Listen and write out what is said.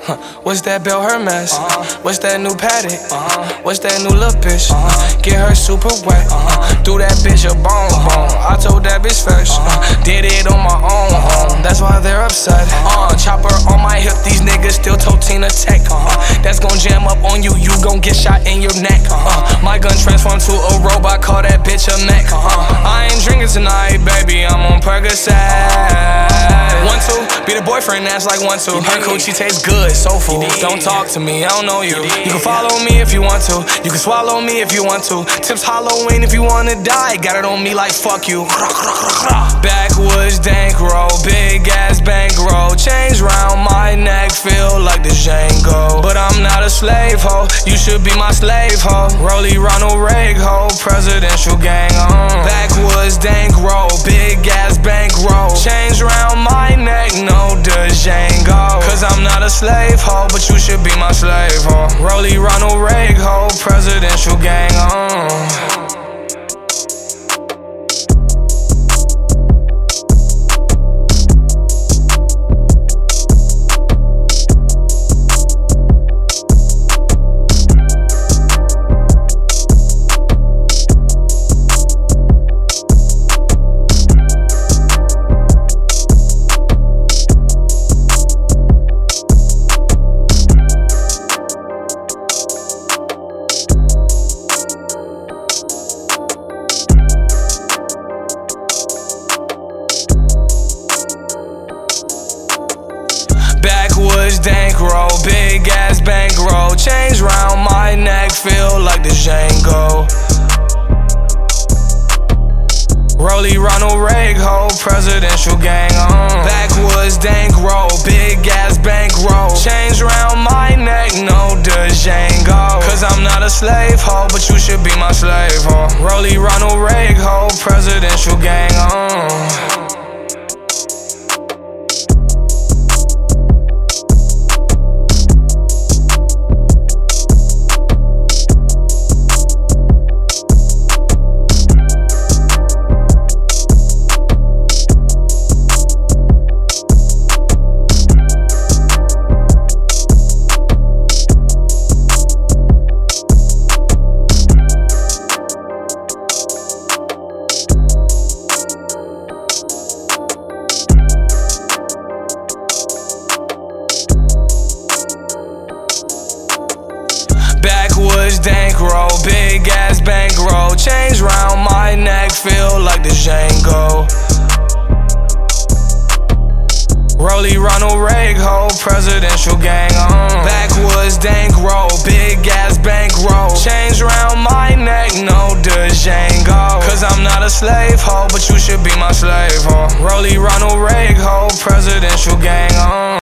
What's that Bell Hermes? What's that new Paddock? What's that new little bitch? Get her super wet. Do that bitch a bone. I told that bitch first. Did it on my own. That's why they're upset. Chopper on my hip, these niggas still told Tina Tech. That's gon' jam up on you, you gon' get shot in your neck. My gun transformed to a robot, call that bitch a mech. I ain't drinking tonight, baby, I'm on Percocet. 1, 2, be the boyfriend, that's like 1, 2. Her coochie tastes good, soulful. Don't talk to me, I don't know you. You can follow me if you want to. You can swallow me if you want to. Tips Halloween if you wanna die. Got it on me like fuck you. Backwoods dank roll, big ass bankroll. Chains round my neck, feel like the Django. But I'm not a slave ho, you should be my slave ho. Rollie Ronald Reagan ho, presidential gang on. Backwoods dank roll, big ass bankroll. Chains round my neck, no Django. Cause I'm not a slave ho, but you should be my slave ho. Rollie Ronald Reagan ho, presidential gang on. Backwoods dank roll, big ass bankroll. Chains round my neck, feel like the Django. Rollie Ronald Reagan ho, presidential gang on. Backwoods dank roll, big ass bankroll. Chains round my neck, no Django. Cause I'm not a slave ho, but you should be my slave ho. Rollie Ronald Reagan ho, presidential gang on. Backwoods dank roll, big ass bankroll. Chains round my neck, feel like the Django. Rollie Ronald Reagan ho, presidential gang on. Backwoods dank roll, big ass bankroll. Chains round my neck, no Django. Cause I'm not a slave ho, but you should be my slave ho. Rollie Ronald Reagan ho, presidential gang on.